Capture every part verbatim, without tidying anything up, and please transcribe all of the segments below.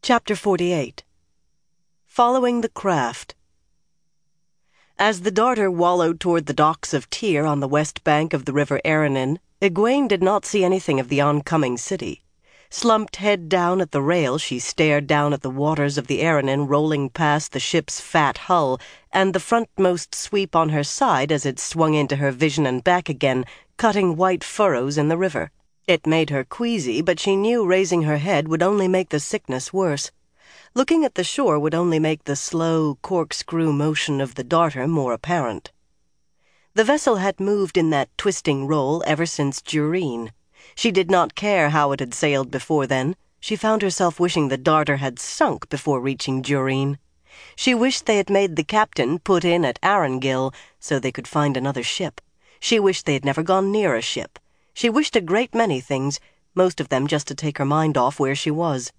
Chapter forty-eight. Following the Craft. As the darter wallowed toward the docks of Tyr on the west bank of the river Aranon, Egwene did not see anything of the oncoming city. Slumped head down at the rail, she stared down at the waters of the Aranon rolling past the ship's fat hull, and the frontmost sweep on her side as it swung into her vision and back again, cutting white furrows in the river. It made her queasy, but she knew raising her head would only make the sickness worse. Looking at the shore would only make the slow, corkscrew motion of the darter more apparent. The vessel had moved in that twisting roll ever since Dureen. She did not care how it had sailed before then. She found herself wishing the darter had sunk before reaching Dureen. She wished they had made the captain put in at Arengil so they could find another ship. She wished they had never gone near a ship. She wished a great many things, most of them just to take her mind off where she was.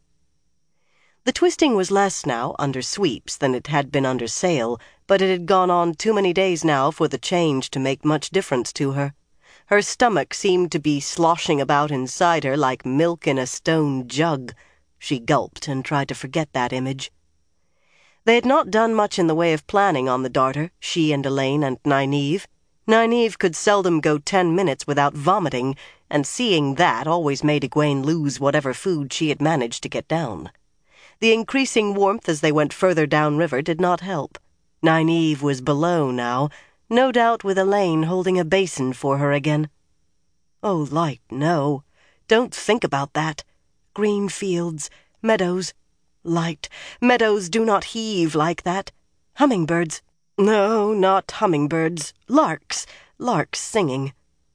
The twisting was less now under sweeps than it had been under sail, but it had gone on too many days now for the change to make much difference to her. Her stomach seemed to be sloshing about inside her like milk in a stone jug. She gulped and tried to forget that image. They had not done much in the way of planning on the darter, she and Elaine and Nynaeve. Nynaeve could seldom go ten minutes without vomiting, and seeing that always made Egwene lose whatever food she had managed to get down. The increasing warmth as they went further downriver did not help. Nynaeve was below now, no doubt with Elaine holding a basin for her again. Oh, Light, no. Don't think about that. Green fields, meadows. Light, meadows do not heave like that. Hummingbirds. No, not hummingbirds. Larks. Larks singing.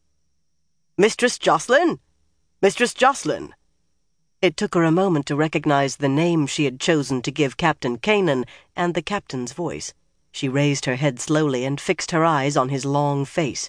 "Mistress Jocelyn! Mistress Jocelyn!" It took her a moment to recognize the name she had chosen to give Captain Kanan and the captain's voice. She raised her head slowly and fixed her eyes on his long face.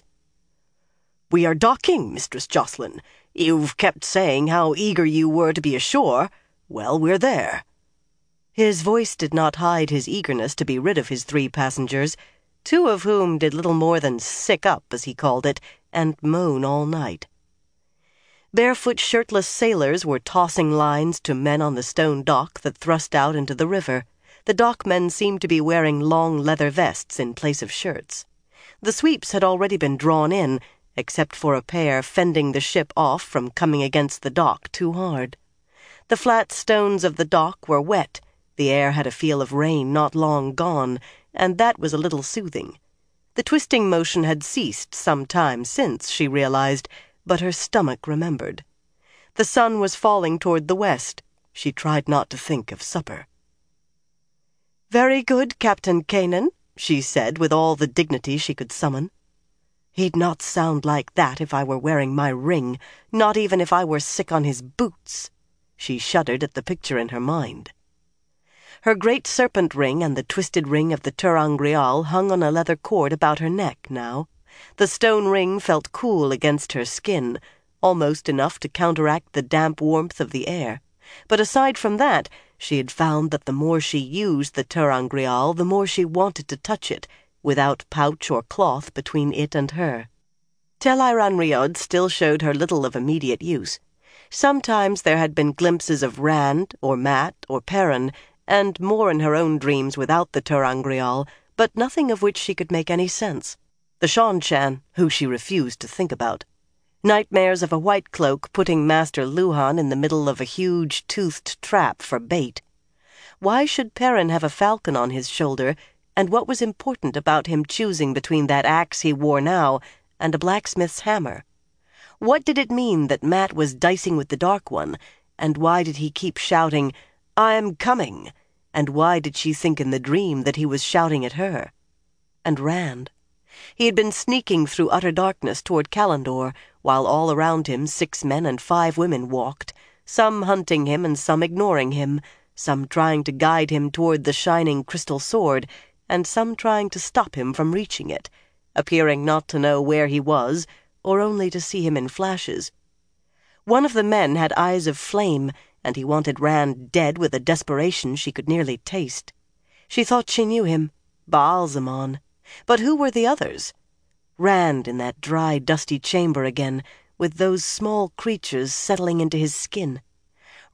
"We are docking, Mistress Jocelyn. You've kept saying how eager you were to be ashore. Well, we're there." His voice did not hide his eagerness to be rid of his three passengers, two of whom did little more than sick up, as he called it, and moan all night. Barefoot, shirtless sailors were tossing lines to men on the stone dock that thrust out into the river. The dockmen seemed to be wearing long leather vests in place of shirts. The sweeps had already been drawn in, except for a pair fending the ship off from coming against the dock too hard. The flat stones of the dock were wet. The air had a feel of rain not long gone, and that was a little soothing. The twisting motion had ceased some time since, she realized, but her stomach remembered. The sun was falling toward the west. She tried not to think of supper. "Very good, Captain Kanan," she said with all the dignity she could summon. "He'd not sound like that if I were wearing my ring, not even if I were sick on his boots." She shuddered at the picture in her mind. Her great serpent ring and the twisted ring of the ter'angreal hung on a leather cord about her neck now. The stone ring felt cool against her skin, almost enough to counteract the damp warmth of the air. But aside from that, she had found that the more she used the ter'angreal, the more she wanted to touch it, without pouch or cloth between it and her. Tel'aran'rhiod still showed her little of immediate use. Sometimes there had been glimpses of Rand, or Mat, or Perrin, and more in her own dreams without the ter'angreal, but nothing of which she could make any sense. The Seanchan, who she refused to think about. Nightmares of a white cloak putting Master Luhan in the middle of a huge toothed trap for bait. Why should Perrin have a falcon on his shoulder, and what was important about him choosing between that axe he wore now and a blacksmith's hammer? What did it mean that Mat was dicing with the Dark One, and why did he keep shouting, "I am coming," and why did she think in the dream that he was shouting at her? And Rand. He had been sneaking through utter darkness toward Callandor, while all around him six men and five women walked, some hunting him and some ignoring him, some trying to guide him toward the shining crystal sword, and some trying to stop him from reaching it, appearing not to know where he was, or only to see him in flashes. One of the men had eyes of flame, and he wanted Rand dead with a desperation she could nearly taste. She thought she knew him, Baalzamon. But who were the others? Rand in that dry, dusty chamber again, with those small creatures settling into his skin.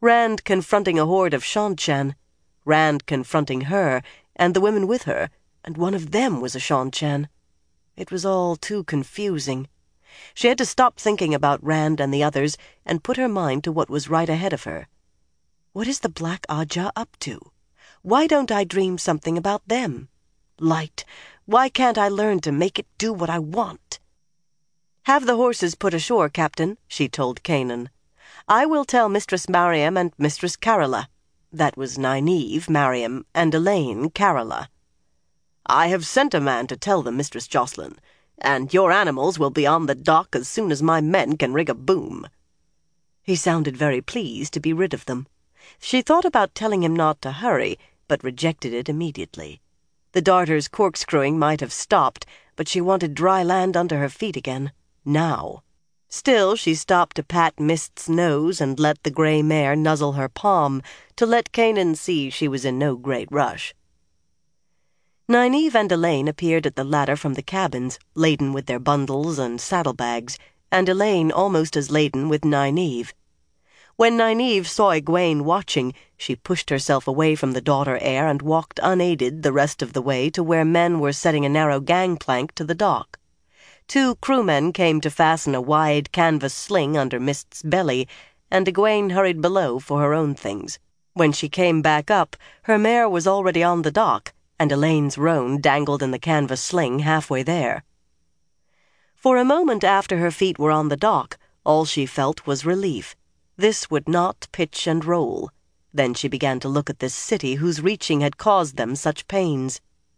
Rand confronting a horde of Seanchan, Rand confronting her, and the women with her, and one of them was a Seanchan. It was all too confusing. She had to stop thinking about Rand and the others and put her mind to what was right ahead of her. What is the Black Ajah up to? Why don't I dream something about them? Light, why can't I learn to make it do what I want? "Have the horses put ashore, Captain," she told Kanan. "I will tell Mistress Mariam and Mistress Carola." That was Nynaeve, Mariam, and Elaine, Carola. "I have sent a man to tell them, Mistress Jocelyn, and your animals will be on the dock as soon as my men can rig a boom." He sounded very pleased to be rid of them. She thought about telling him not to hurry, but rejected it immediately. The darter's corkscrewing might have stopped, but she wanted dry land under her feet again, now. Still, she stopped to pat Mist's nose and let the gray mare nuzzle her palm, to let Kanan see she was in no great rush. Nynaeve and Elaine appeared at the ladder from the cabins, laden with their bundles and saddlebags, and Elaine almost as laden with Nynaeve. When Nynaeve saw Egwene watching, she pushed herself away from the daughter heir and walked unaided the rest of the way to where men were setting a narrow gangplank to the dock. Two crewmen came to fasten a wide canvas sling under Mist's belly, and Egwene hurried below for her own things. When she came back up, her mare was already on the dock, and Elaine's roan dangled in the canvas sling halfway there. For a moment after her feet were on the dock, all she felt was relief. This would not pitch and roll. Then she began to look at this city whose reaching had caused them such pains.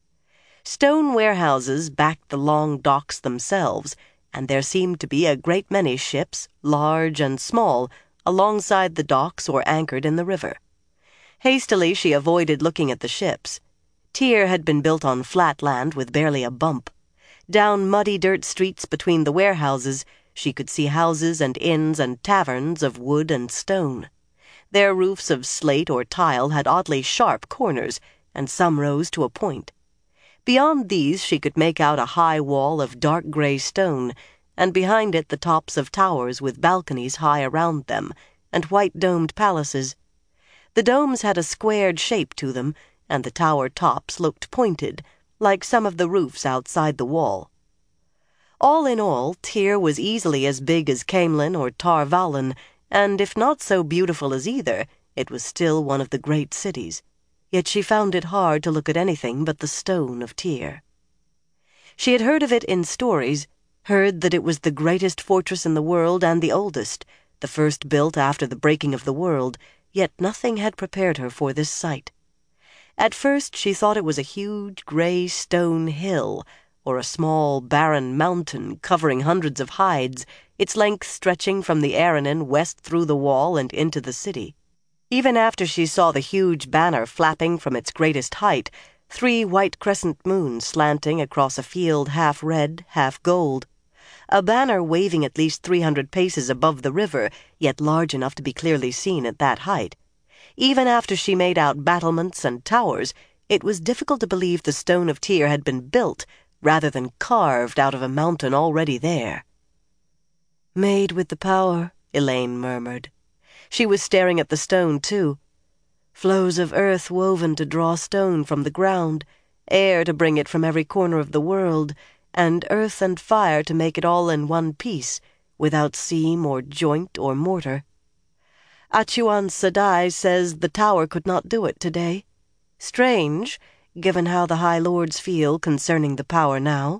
Stone warehouses backed the long docks themselves, and there seemed to be a great many ships, large and small, alongside the docks or anchored in the river. Hastily she avoided looking at the ships. Tyr had been built on flat land with barely a bump. Down muddy dirt streets between the warehouses, she could see houses and inns and taverns of wood and stone. Their roofs of slate or tile had oddly sharp corners, and some rose to a point. Beyond these she could make out a high wall of dark gray stone, and behind it the tops of towers with balconies high around them, and white-domed palaces. The domes had a squared shape to them, and the tower tops looked pointed, like some of the roofs outside the wall. All in all, Tyr was easily as big as Caemlyn or Tar Valon, and if not so beautiful as either, it was still one of the great cities. Yet she found it hard to look at anything but the stone of Tyr. She had heard of it in stories, heard that it was the greatest fortress in the world and the oldest, the first built after the breaking of the world, yet nothing had prepared her for this sight. At first she thought it was a huge gray stone hill, or a small barren mountain covering hundreds of hides, its length stretching from the Aranon west through the wall and into the city. Even after she saw the huge banner flapping from its greatest height, three white crescent moons slanting across a field half red, half gold, a banner waving at least three hundred paces above the river, yet large enough to be clearly seen at that height. Even after she made out battlements and towers, it was difficult to believe the stone of Tyr had been built rather than carved out of a mountain already there. "Made with the power," Elaine murmured. She was staring at the stone, too. Flows of earth woven to draw stone from the ground, air to bring it from every corner of the world, and earth and fire to make it all in one piece, without seam or joint or mortar. Atuan Sadai says the tower could not do it today. Strange, given how the High Lords feel concerning the power now.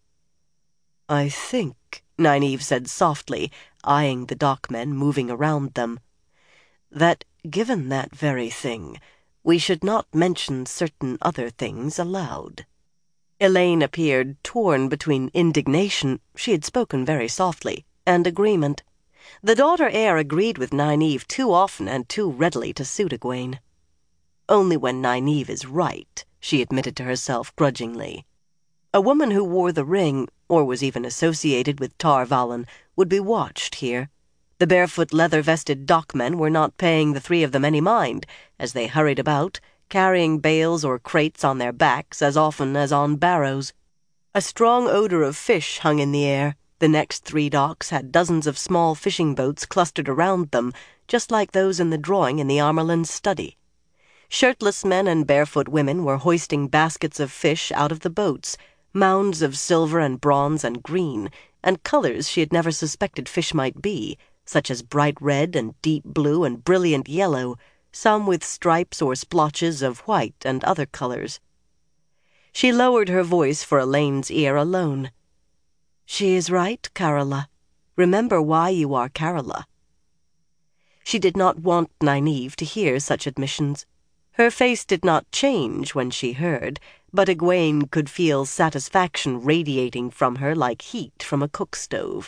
"I think," Nynaeve said softly, eyeing the dockmen moving around them, "that, given that very thing, we should not mention certain other things aloud." Elaine appeared torn between indignation, she had spoken very softly, and agreement. The daughter heir agreed with Nynaeve too often and too readily to suit Egwene. "Only when Nynaeve is right," she admitted to herself grudgingly. A woman who wore the ring, or was even associated with Tar Valon, would be watched here. The barefoot leather-vested dockmen were not paying the three of them any mind, as they hurried about, carrying bales or crates on their backs as often as on barrows. A strong odor of fish hung in the air, The next three docks had dozens of small fishing boats clustered around them, just like those in the drawing in the Amerlin study. Shirtless men and barefoot women were hoisting baskets of fish out of the boats, mounds of silver and bronze and green, and colors she had never suspected fish might be, such as bright red and deep blue and brilliant yellow, some with stripes or splotches of white and other colors. She lowered her voice for Elaine's ear alone. "She is right, Carola. Remember why you are Carola." She did not want Nynaeve to hear such admissions. Her face did not change when she heard, but Egwene could feel satisfaction radiating from her like heat from a cook stove.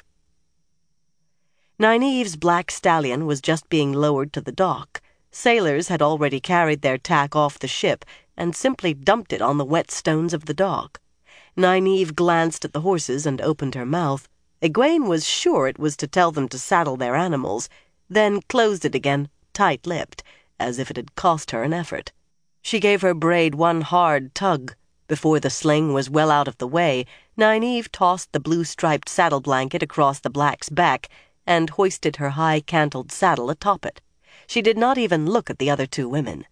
Nynaeve's black stallion was just being lowered to the dock. Sailors had already carried their tack off the ship and simply dumped it on the wet stones of the dock. Nynaeve glanced at the horses and opened her mouth. Egwene was sure it was to tell them to saddle their animals, then closed it again, tight-lipped, as if it had cost her an effort. She gave her braid one hard tug. Before the sling was well out of the way, Nynaeve tossed the blue-striped saddle blanket across the black's back and hoisted her high-cantled saddle atop it. She did not even look at the other two women.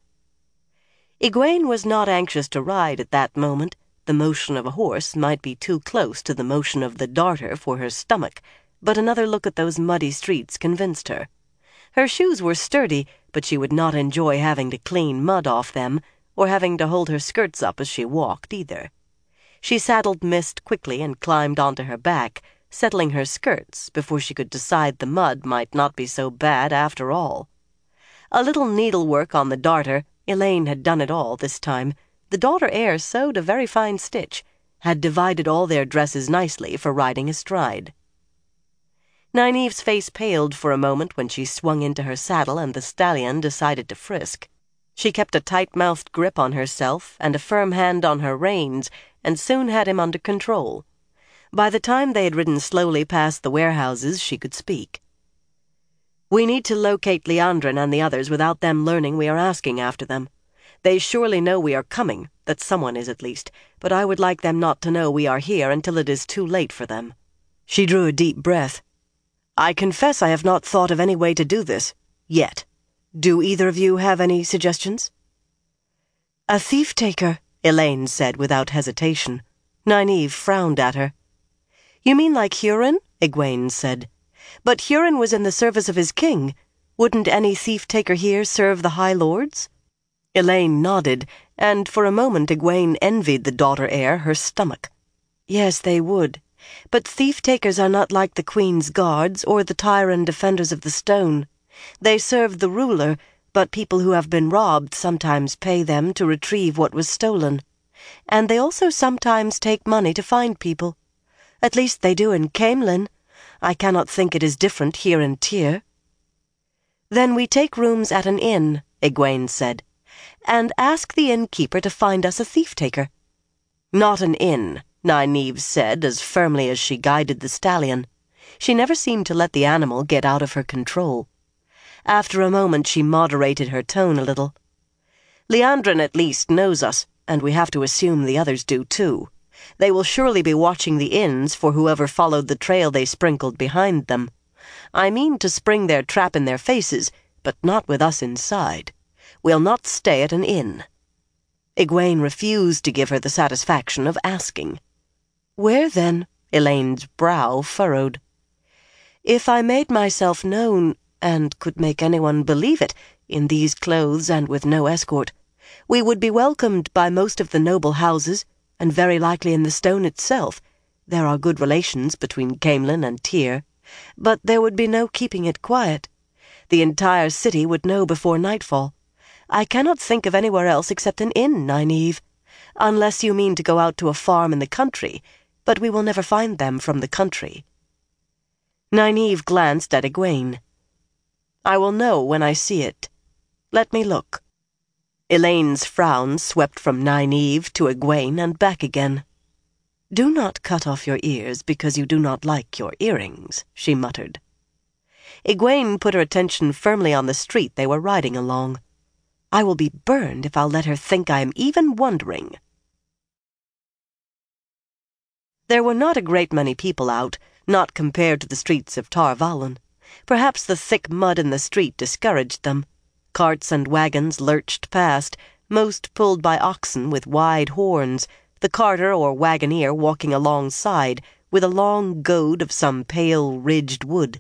Egwene was not anxious to ride at that moment. The motion of a horse might be too close to the motion of the darter for her stomach, but another look at those muddy streets convinced her. Her shoes were sturdy, but she would not enjoy having to clean mud off them, or having to hold her skirts up as she walked either. She saddled Mist quickly and climbed onto her back, settling her skirts before she could decide the mud might not be so bad after all. A little needlework on the darter, Elaine had done it all this time. The daughter heir sewed a very fine stitch, had divided all their dresses nicely for riding astride. Nynaeve's face paled for a moment when she swung into her saddle and the stallion decided to frisk. She kept a tight-mouthed grip on herself and a firm hand on her reins, and soon had him under control. By the time they had ridden slowly past the warehouses, she could speak. "We need to locate Liandrin and the others without them learning we are asking after them. They surely know we are coming, that someone is at least, but I would like them not to know we are here until it is too late for them." She drew a deep breath. "I confess I have not thought of any way to do this, yet. Do either of you have any suggestions?" "A thief-taker," Elaine said without hesitation. Nynaeve frowned at her. "You mean like Hurin?" Egwene said. "But Hurin was in the service of his king. Wouldn't any thief-taker here serve the High Lords?" Elaine nodded, and for a moment Egwene envied the daughter-heir her stomach. "Yes, they would. But thief-takers are not like the Queen's guards or the Tyran defenders of the stone. They serve the ruler, but people who have been robbed sometimes pay them to retrieve what was stolen. And they also sometimes take money to find people. At least they do in Caemlyn. I cannot think it is different here in Tyr." "Then we take rooms at an inn," Egwene said, "and ask the innkeeper to find us a thief-taker." "Not an inn," Nynaeve said as firmly as she guided the stallion. She never seemed to let the animal get out of her control. After a moment she moderated her tone a little. "Liandrin at least knows us, and we have to assume the others do too. They will surely be watching the inns for whoever followed the trail they sprinkled behind them. I mean to spring their trap in their faces, but not with us inside. We'll not stay at an inn." Egwene refused to give her the satisfaction of asking. "Where, then?" Elaine's brow furrowed. "If I made myself known, and could make anyone believe it, in these clothes and with no escort, we would be welcomed by most of the noble houses, and very likely in the stone itself. There are good relations between Caemlyn and Tyr, but there would be no keeping it quiet. The entire city would know before nightfall. I cannot think of anywhere else except an inn, Nynaeve, unless you mean to go out to a farm in the country, but we will never find them from the country." Nynaeve glanced at Egwene. "I will know when I see it. Let me look." Elaine's frown swept from Nynaeve to Egwene and back again. "Do not cut off your ears because you do not like your earrings," she muttered. Egwene put her attention firmly on the street they were riding along. "I will be burned if I'll let her think I am even wondering." There were not a great many people out, not compared to the streets of Tar Valon. Perhaps the thick mud in the street discouraged them. Carts and wagons lurched past, most pulled by oxen with wide horns, the carter or wagoner walking alongside with a long goad of some pale, ridged wood.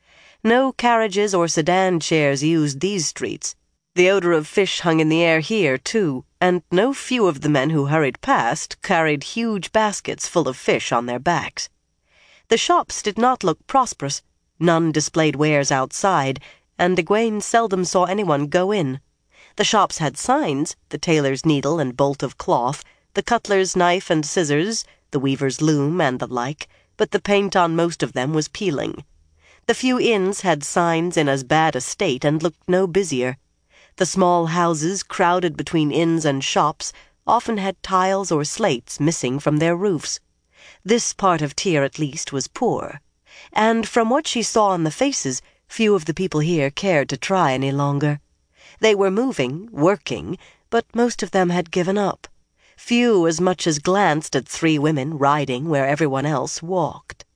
No carriages or sedan chairs used these streets. The odor of fish hung in the air here, too, and no few of the men who hurried past carried huge baskets full of fish on their backs. The shops did not look prosperous. None displayed wares outside, and Egwene seldom saw anyone go in. The shops had signs, the tailor's needle and bolt of cloth, the cutler's knife and scissors, the weaver's loom, and the like, but the paint on most of them was peeling. The few inns had signs in as bad a state and looked no busier. The small houses crowded between inns and shops often had tiles or slates missing from their roofs. This part of Tyr, at least, was poor, and from what she saw on the faces, few of the people here cared to try any longer. They were moving, working, but most of them had given up. Few as much as glanced at three women riding where everyone else walked.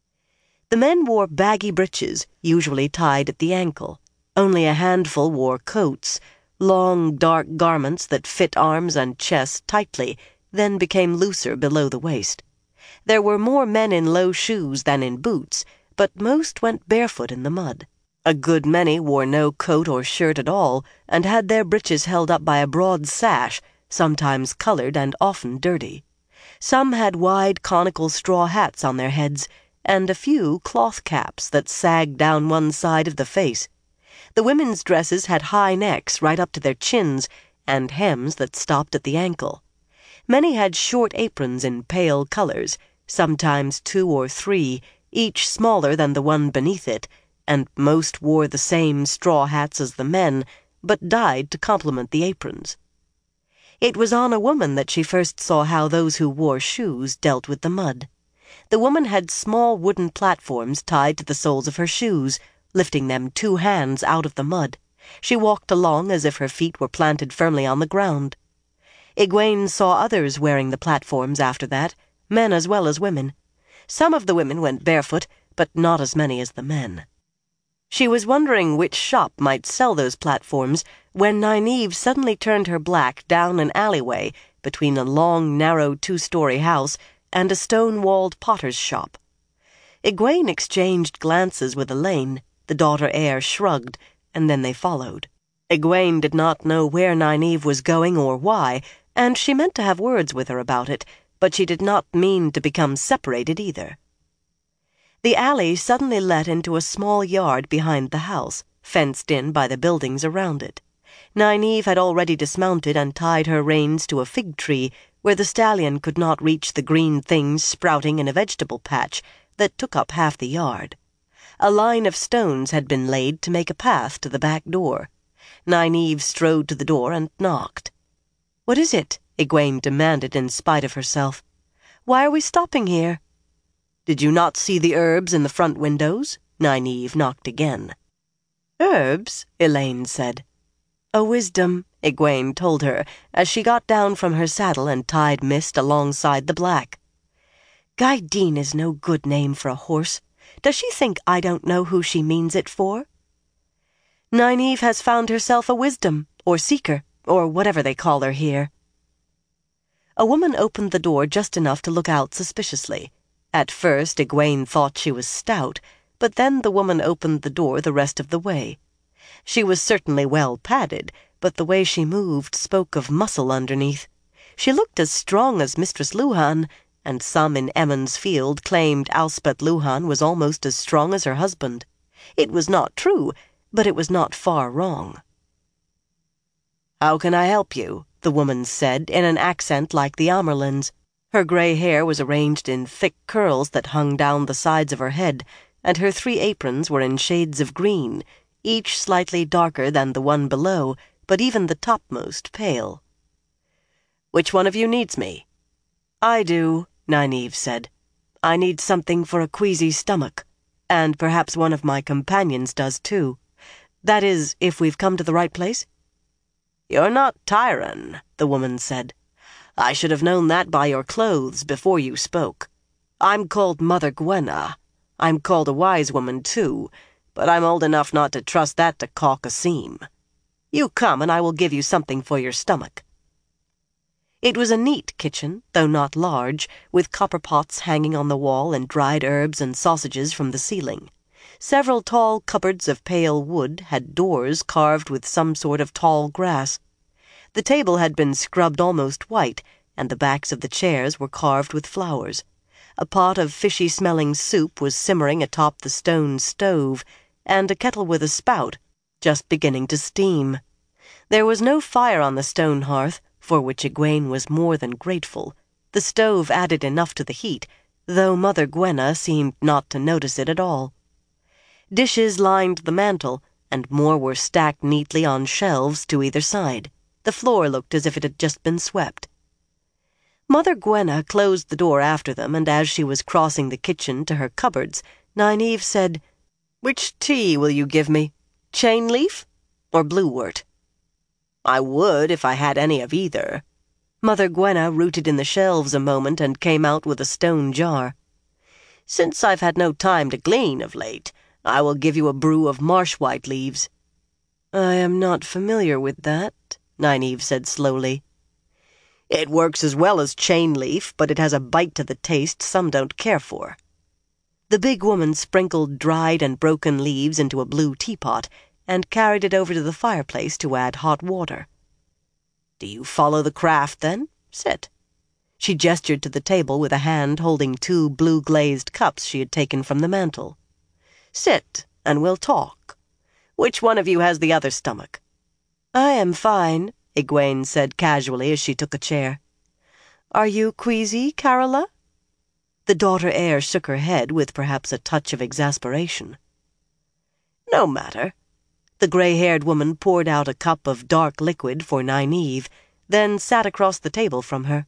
The men wore baggy breeches, usually tied at the ankle. Only a handful wore coats, long, dark garments that fit arms and chest tightly, then became looser below the waist. There were more men in low shoes than in boots, but most went barefoot in the mud. A good many wore no coat or shirt at all, and had their breeches held up by a broad sash, sometimes colored and often dirty. Some had wide conical straw hats on their heads, and a few cloth caps that sagged down one side of the face. The women's dresses had high necks right up to their chins, and hems that stopped at the ankle. Many had short aprons in pale colors, sometimes two or three, each smaller than the one beneath it, and most wore the same straw hats as the men, but dyed to complement the aprons. It was on a woman that she first saw how those who wore shoes dealt with the mud. The woman had small wooden platforms tied to the soles of her shoes, lifting them two hands out of the mud. She walked along as if her feet were planted firmly on the ground. Egwene saw others wearing the platforms after that, men as well as women. Some of the women went barefoot, but not as many as the men. She was wondering which shop might sell those platforms when Nynaeve suddenly turned her black down an alleyway between a long, narrow two-story house and a stone-walled potter's shop. Egwene exchanged glances with Elaine. The daughter heir shrugged, and then they followed. Egwene did not know where Nynaeve was going or why, and she meant to have words with her about it, but she did not mean to become separated either. The alley suddenly led into a small yard behind the house, fenced in by the buildings around it. Nynaeve had already dismounted and tied her reins to a fig tree where the stallion could not reach the green things sprouting in a vegetable patch that took up half the yard. A line of stones had been laid to make a path to the back door. Nynaeve strode to the door and knocked. "What is it?" Egwene demanded in spite of herself. "Why are we stopping here?" "Did you not see the herbs in the front windows?" Nynaeve knocked again. "Herbs?" Elaine said. "A wisdom," Egwene told her as she got down from her saddle and tied Mist alongside the black. "Gaideen is no good name for a horse. Does she think I don't know who she means it for?" "Nynaeve has found herself a wisdom, or seeker, or whatever they call her here." A woman opened the door just enough to look out suspiciously. At first Egwene thought she was stout, but then the woman opened the door the rest of the way. She was certainly well padded, but the way she moved spoke of muscle underneath. She looked as strong as Mistress Luhan, and some in Emond's Field claimed Elspeth Luhan was almost as strong as her husband. It was not true, but it was not far wrong. "How can I help you?" the woman said in an accent like the Amyrlin's. Her gray hair was arranged in thick curls that hung down the sides of her head, and her three aprons were in shades of green, each slightly darker than the one below, but even the topmost pale. "Which one of you needs me?" "I do," Nynaeve said. "I need something for a queasy stomach, and perhaps one of my companions does too. That is, if we've come to the right place." "You're not Tyran," the woman said. "I should have known that by your clothes before you spoke. I'm called Mother Gwenna. I'm called a wise woman, too, but I'm old enough not to trust that to caulk a seam. You come, and I will give you something for your stomach." It was a neat kitchen, though not large, with copper pots hanging on the wall and dried herbs and sausages from the ceiling. Several tall cupboards of pale wood had doors carved with some sort of tall grass. The table had been scrubbed almost white, and the backs of the chairs were carved with flowers. A pot of fishy-smelling soup was simmering atop the stone stove, and a kettle with a spout just beginning to steam. There was no fire on the stone hearth, for which Egwene was more than grateful. The stove added enough to the heat, though Mother Gwenna seemed not to notice it at all. Dishes lined the mantel, and more were stacked neatly on shelves to either side. The floor looked as if it had just been swept. Mother Gwenna closed the door after them, and as she was crossing the kitchen to her cupboards, Nynaeve said, "Which tea will you give me? Chain leaf or bluewort?" "I would if I had any of either." Mother Gwenna rooted in the shelves a moment and came out with a stone jar. "Since I've had no time to glean of late, I will give you a brew of marsh-white leaves." "I am not familiar with that," Nynaeve said slowly. "It works as well as chain leaf, but it has a bite to the taste some don't care for." The big woman sprinkled dried and broken leaves into a blue teapot and carried it over to the fireplace to add hot water. "Do you follow the craft, then? Sit." She gestured to the table with a hand holding two blue-glazed cups she had taken from the mantel. "Sit, and we'll talk. Which one of you has the other stomach?" "I am fine," Egwene said casually as she took a chair. "Are you queasy, Carola?" The daughter heir shook her head with perhaps a touch of exasperation. "No matter." The gray-haired woman poured out a cup of dark liquid for Nynaeve, then sat across the table from her.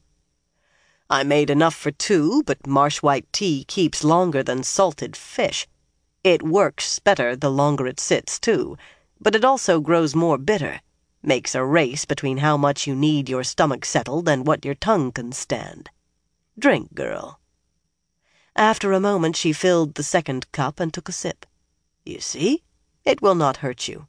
"I made enough for two, but marsh-white tea keeps longer than salted fish. It works better the longer it sits, too, but it also grows more bitter. Makes a race between how much you need your stomach settled and what your tongue can stand. Drink, girl." After a moment she filled the second cup and took a sip. "You see? It will not hurt you."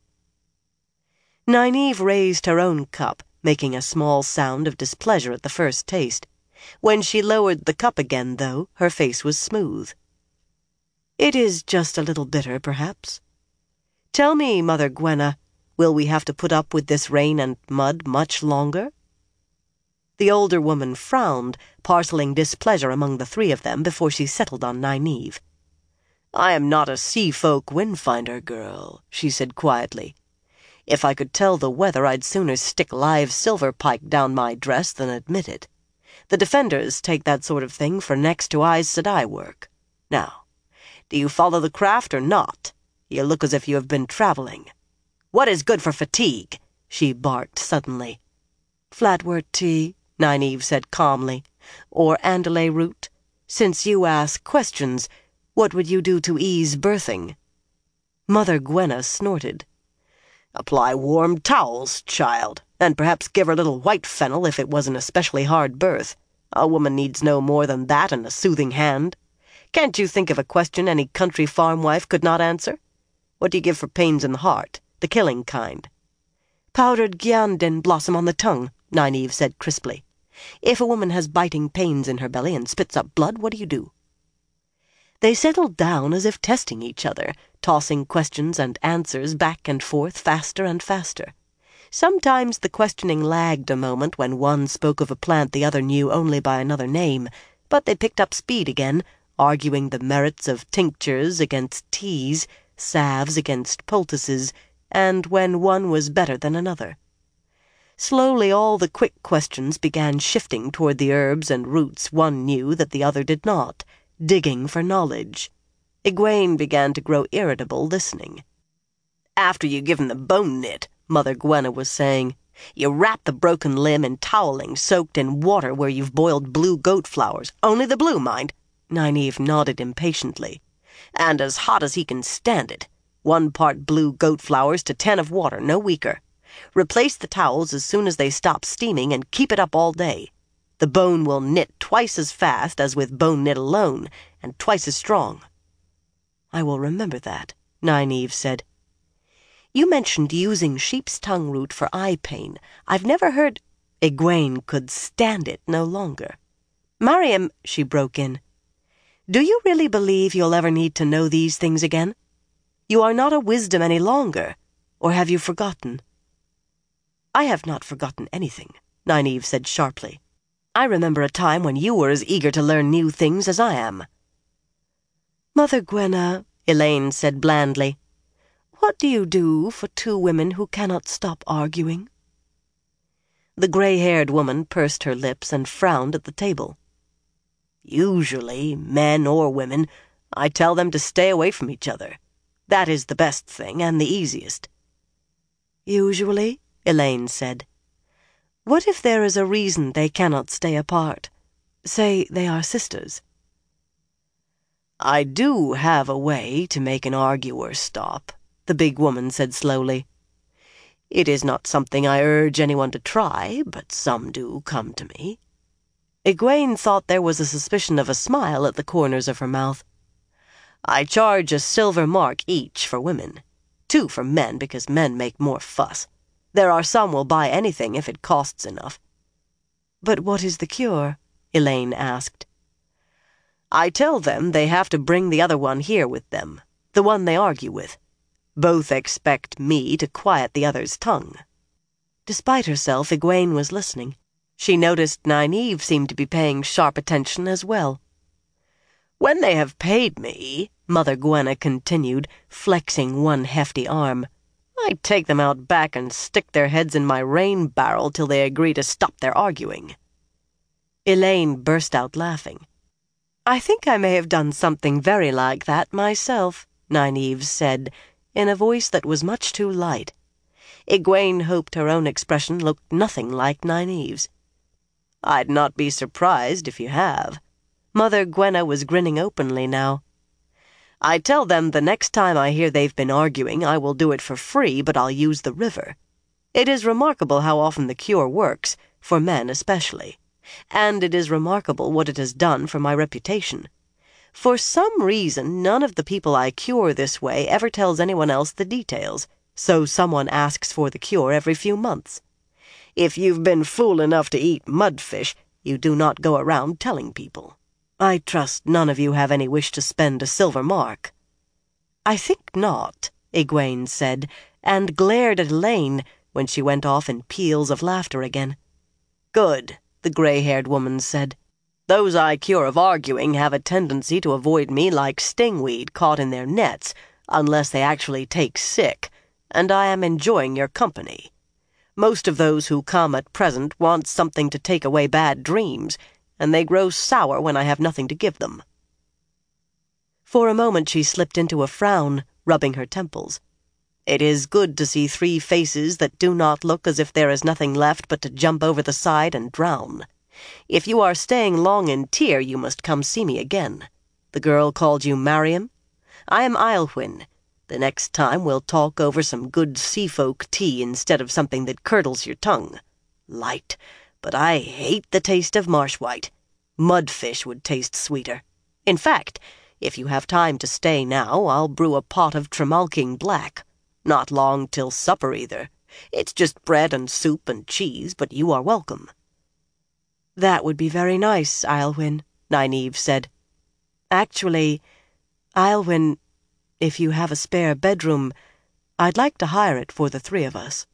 Nynaeve raised her own cup, making a small sound of displeasure at the first taste. When she lowered the cup again, though, her face was smooth. "It is just a little bitter, perhaps. Tell me, Mother Gwenna, will we have to put up with this rain and mud much longer?" The older woman frowned, parceling displeasure among the three of them before she settled on Nynaeve. "I am not a sea-folk wind-finder, girl," she said quietly. "If I could tell the weather, I'd sooner stick live silver pike down my dress than admit it. The defenders take that sort of thing for next to Aes Sedai work. Now, do you follow the craft or not? You look as if you have been traveling. What is good for fatigue?" she barked suddenly. "Flatwort tea," Nynaeve said calmly, "or andalay root. Since you ask questions, what would you do to ease birthing?" Mother Gwenna snorted. "Apply warm towels, child, and perhaps give her a little white fennel if it was an especially hard birth. A woman needs no more than that and a soothing hand. Can't you think of a question any country farm wife could not answer? What do you give for pains in the heart, the killing kind?" "Powdered gyandan blossom on the tongue," Nynaeve said crisply. "If a woman has biting pains in her belly and spits up blood, what do you do?" They settled down as if testing each other, tossing questions and answers back and forth faster and faster. Sometimes the questioning lagged a moment when one spoke of a plant the other knew only by another name, but they picked up speed again, arguing the merits of tinctures against teas, salves against poultices, and when one was better than another. Slowly all the quick questions began shifting toward the herbs and roots one knew that the other did not, digging for knowledge. Egwene began to grow irritable listening. "After you give him the bone knit," Mother Gwenna was saying, "you wrap the broken limb in toweling soaked in water where you've boiled blue goat flowers. Only the blue, mind." Nynaeve nodded impatiently. "And as hot as he can stand it. One part blue goat flowers to ten of water, no weaker. Replace the towels as soon as they stop steaming and keep it up all day. The bone will knit twice as fast as with bone knit alone, and twice as strong." I will remember that, Nynaeve said. You mentioned using sheep's tongue root for eye pain. I've never heard... Egwene could stand it no longer. Mariam, she broke in, do you really believe you'll ever need to know these things again? You are not a wisdom any longer, or have you forgotten? I have not forgotten anything, Nynaeve said sharply. I remember a time when you were as eager to learn new things as I am. Mother Gwenna, Elaine said blandly, what do you do for two women who cannot stop arguing? The gray-haired woman pursed her lips and frowned at the table. Usually, men or women, I tell them to stay away from each other. That is the best thing and the easiest. Usually, Elaine said. What if there is a reason they cannot stay apart? Say they are sisters. I do have a way to make an arguer stop, the big woman said slowly. It is not something I urge anyone to try, but some do come to me. Egwene thought there was a suspicion of a smile at the corners of her mouth. I charge a silver mark each for women, two for men because men make more fuss. There are some will buy anything if it costs enough. But what is the cure? Elaine asked. I tell them they have to bring the other one here with them, the one they argue with. Both expect me to quiet the other's tongue. Despite herself, Egwene was listening. She noticed Nynaeve seemed to be paying sharp attention as well. When they have paid me, Mother Gwenna continued, flexing one hefty arm, I take them out back and stick their heads in my rain barrel till they agree to stop their arguing. Elaine burst out laughing. I think I may have done something very like that myself, Nynaeve said, in a voice that was much too light. Egwene hoped her own expression looked nothing like Nynaeve's. I'd not be surprised if you have. Mother Gwenna was grinning openly now. I tell them the next time I hear they've been arguing, I will do it for free, but I'll use the river. It is remarkable how often the cure works, for men especially. And it is remarkable what it has done for my reputation. For some reason, none of the people I cure this way ever tells anyone else the details, so someone asks for the cure every few months. If you've been fool enough to eat mudfish, you do not go around telling people. I trust none of you have any wish to spend a silver mark. I think not, Egwene said, and glared at Elaine when she went off in peals of laughter again. Good, the gray-haired woman said. Those I cure of arguing have a tendency to avoid me like stingweed caught in their nets, unless they actually take sick, and I am enjoying your company. Most of those who come at present want something to take away bad dreams, and they grow sour when I have nothing to give them. For a moment she slipped into a frown, rubbing her temples. It is good to see three faces that do not look as if there is nothing left but to jump over the side and drown. If you are staying long in Tyr, you must come see me again. The girl called you Mariam? I am Aylwyn. The next time we'll talk over some good seafolk tea instead of something that curdles your tongue. Light, but I hate the taste of marsh-white. Mudfish would taste sweeter. In fact, if you have time to stay now, I'll brew a pot of Tremalking Black. Not long till supper, either. It's just bread and soup and cheese, but you are welcome. That would be very nice, Aylwyn, Nynaeve said. Actually, Aylwyn, if you have a spare bedroom, I'd like to hire it for the three of us.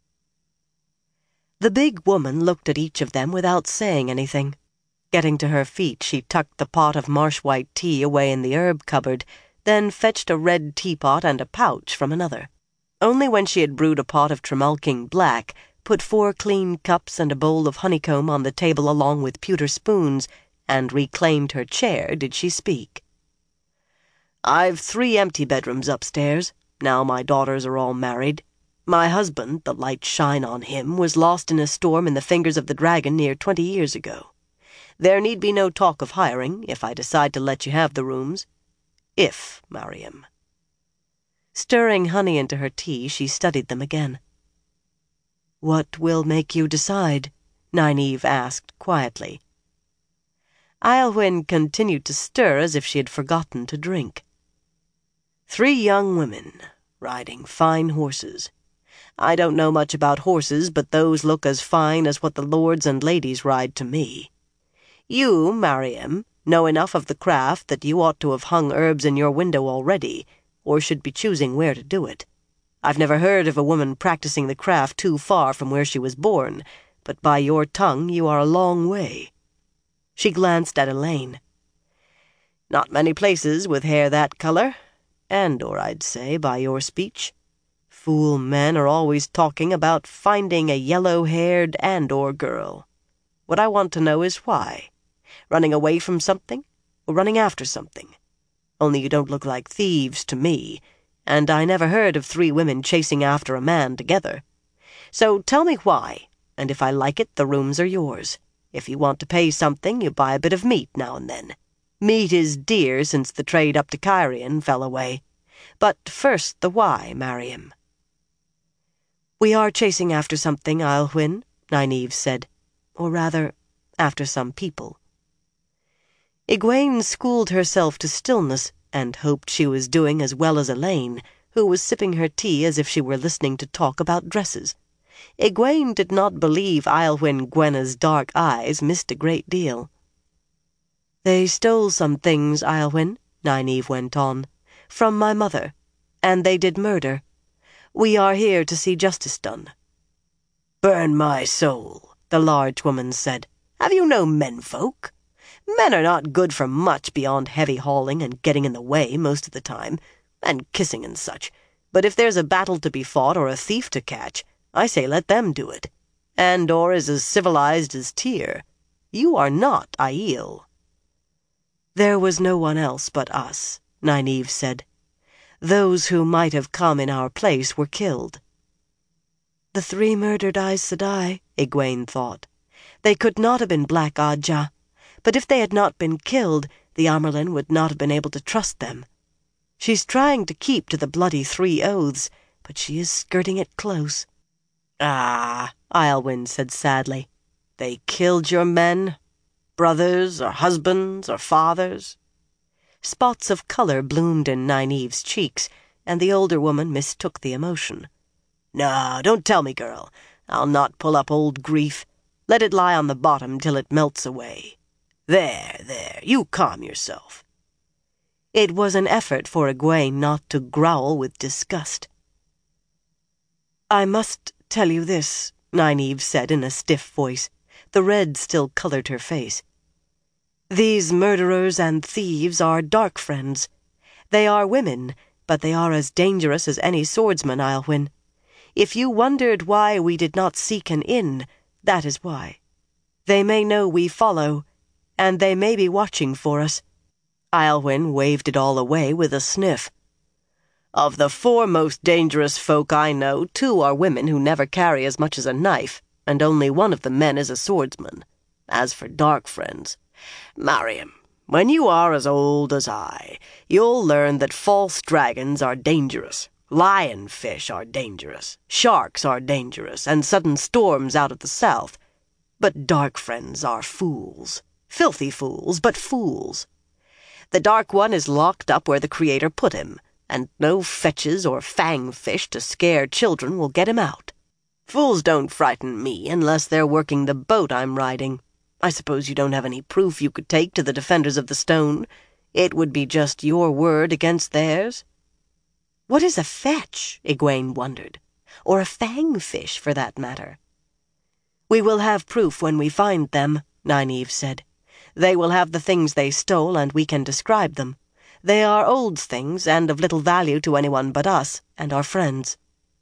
The big woman looked at each of them without saying anything. Getting to her feet, she tucked the pot of marsh-white tea away in the herb cupboard, then fetched a red teapot and a pouch from another. Only when she had brewed a pot of Tremalking Black, put four clean cups and a bowl of honeycomb on the table along with pewter spoons, and reclaimed her chair, did she speak. I've three empty bedrooms upstairs, now my daughters are all married. My husband, the light shine on him, was lost in a storm in the fingers of the dragon near twenty years ago. There need be no talk of hiring, if I decide to let you have the rooms. If, Mariam. Stirring honey into her tea, she studied them again. What will make you decide? Nynaeve asked quietly. Aylwyn continued to stir as if she had forgotten to drink. Three young women, riding fine horses. I don't know much about horses, but those look as fine as what the lords and ladies ride to me. You, Mariam, know enough of the craft that you ought to have hung herbs in your window already, or should be choosing where to do it. I've never heard of a woman practicing the craft too far from where she was born, but by your tongue you are a long way. She glanced at Elaine. Not many places with hair that color, and or I'd say by your speech. Fool men are always talking about finding a yellow-haired and-or girl. What I want to know is why. Running away from something, or running after something. Only you don't look like thieves to me, and I never heard of three women chasing after a man together. So tell me why, and if I like it, the rooms are yours. If you want to pay something, you buy a bit of meat now and then. Meat is dear since the trade up to Cairhien fell away. But first the why, Mariam. We are chasing after something, Ailwyn, Nynaeve said. Or rather, after some people. Egwene schooled herself to stillness, and hoped she was doing as well as Elaine, who was sipping her tea as if she were listening to talk about dresses. Egwene did not believe Ailwyn Gwenna's dark eyes missed a great deal. They stole some things, Ailwyn, Nynaeve went on, from my mother, and they did murder. We are here to see justice done. Burn my soul, the large woman said. Have you no menfolk? Men are not good for much beyond heavy hauling and getting in the way most of the time, and kissing and such. But if there's a battle to be fought or a thief to catch, I say let them do it. Andor is as civilized as Tyr. You are not Aiel. There was no one else but us, Nynaeve said. Those who might have come in our place were killed. The three murdered Aes Sedai, Egwene thought. They could not have been Black Ajah, but if they had not been killed, the Amyrlin would not have been able to trust them. She's trying to keep to the bloody three oaths, but she is skirting it close. Ah, Ailwyn said sadly. They killed your men? Brothers, or husbands, or fathers? Spots of color bloomed in Nynaeve's cheeks, and the older woman mistook the emotion. No, don't tell me, girl. I'll not pull up old grief. Let it lie on the bottom till it melts away. There, there, you calm yourself. It was an effort for Egwene not to growl with disgust. I must tell you this, Nynaeve said in a stiff voice. The red still colored her face. These murderers and thieves are dark friends. They are women, but they are as dangerous as any swordsman, Ailwyn. If you wondered why we did not seek an inn, that is why. They may know we follow, and they may be watching for us. Ailwyn waved it all away with a sniff. Of the four most dangerous folk I know, two are women who never carry as much as a knife, and only one of the men is a swordsman. As for dark friends, Mariam, when you are as old as I, you'll learn that false dragons are dangerous, lionfish are dangerous, sharks are dangerous, and sudden storms out of the south. But dark friends are fools, filthy fools, but fools. The Dark One is locked up where the Creator put him, and no fetches or fangfish to scare children will get him out. Fools don't frighten me unless they're working the boat I'm riding. I suppose you don't have any proof you could take to the Defenders of the Stone. It would be just your word against theirs. What is a fetch, Egwene wondered, or a fangfish, for that matter? We will have proof when we find them, Nynaeve said. They will have the things they stole, and we can describe them. They are old things, and of little value to anyone but us and our friends.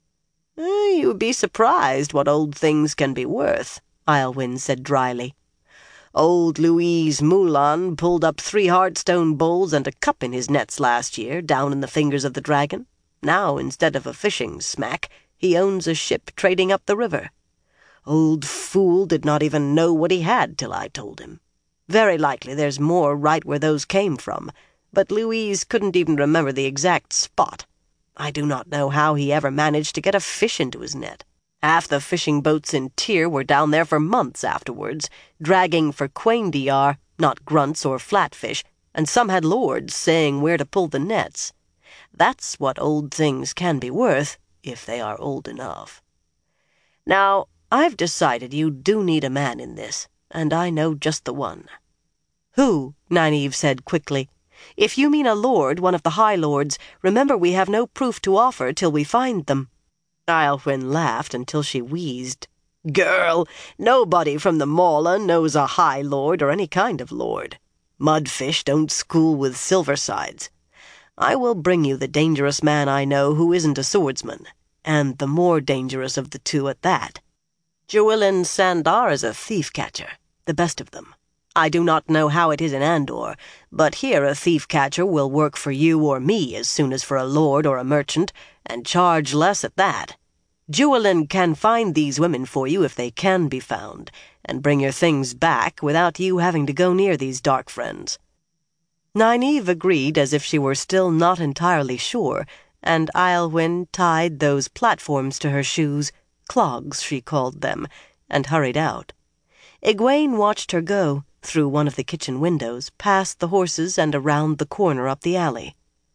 Eh, you would be surprised what old things can be worth, Ailwyn said dryly. Old Louise Moulin pulled up three Heartstone bowls and a cup in his nets last year, down in the fingers of the dragon. Now, instead of a fishing smack, he owns a ship trading up the river. Old fool did not even know what he had till I told him. Very likely there's more right where those came from, but Louise couldn't even remember the exact spot. I do not know how he ever managed to get a fish into his net. Half the fishing boats in Tyr were down there for months afterwards, dragging for quaindiar, not grunts or flatfish, and some had lords saying where to pull the nets. That's what old things can be worth, if they are old enough. Now, I've decided you do need a man in this, and I know just the one." "Who?" Nynaeve said quickly. "If you mean a lord, one of the High Lords, remember we have no proof to offer till we find them." Aylwyn laughed until she wheezed. "Girl, nobody from the Mawla knows a High Lord or any kind of lord. Mudfish don't school with Silversides. I will bring you the dangerous man I know who isn't a swordsman, and the more dangerous of the two at that. Llewellyn Sandar is a thief-catcher, the best of them. I do not know how it is in Andor, but here a thief-catcher will work for you or me as soon as for a lord or a merchant, and charge less at that. Llewellyn can find these women for you if they can be found, and bring your things back without you having to go near these dark friends." Nynaeve agreed as if she were still not entirely sure, and Aylwyn tied those platforms to her shoes, clogs she called them, and hurried out. Egwene watched her go, through one of the kitchen windows, past the horses and around the corner up the alley.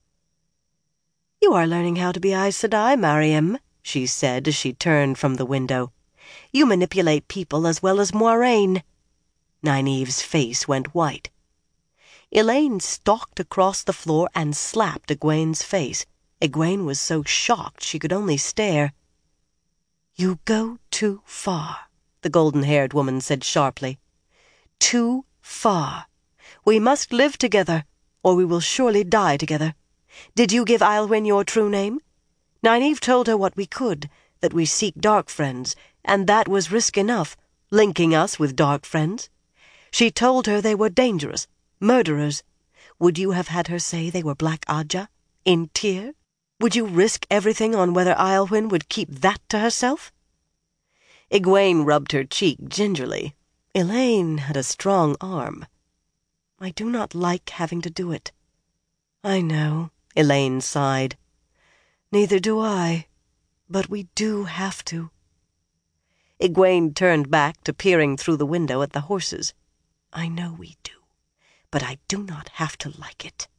"You are learning how to be Aes Sedai, Mariam," she said as she turned from the window. "You manipulate people as well as Moiraine." Nynaeve's face went white. Elaine stalked across the floor and slapped Egwene's face. Egwene was so shocked she could only stare. "You go too far," the golden-haired woman said sharply. "Too far. We must live together, or we will surely die together. Did you give Aylwyn your true name? Nynaeve told her what we could, that we seek dark friends, and that was risk enough, linking us with dark friends. She told her they were dangerous, murderers. Would you have had her say they were Black Ajah, in Tyr? Would you risk everything on whether Aylwyn would keep that to herself?" Egwene rubbed her cheek gingerly. Elaine had a strong arm. "I do not like having to do it." "I know," Elaine sighed. "Neither do I, but we do have to." Egwene turned back to peering through the window at the horses. "I know we do, but I do not have to like it."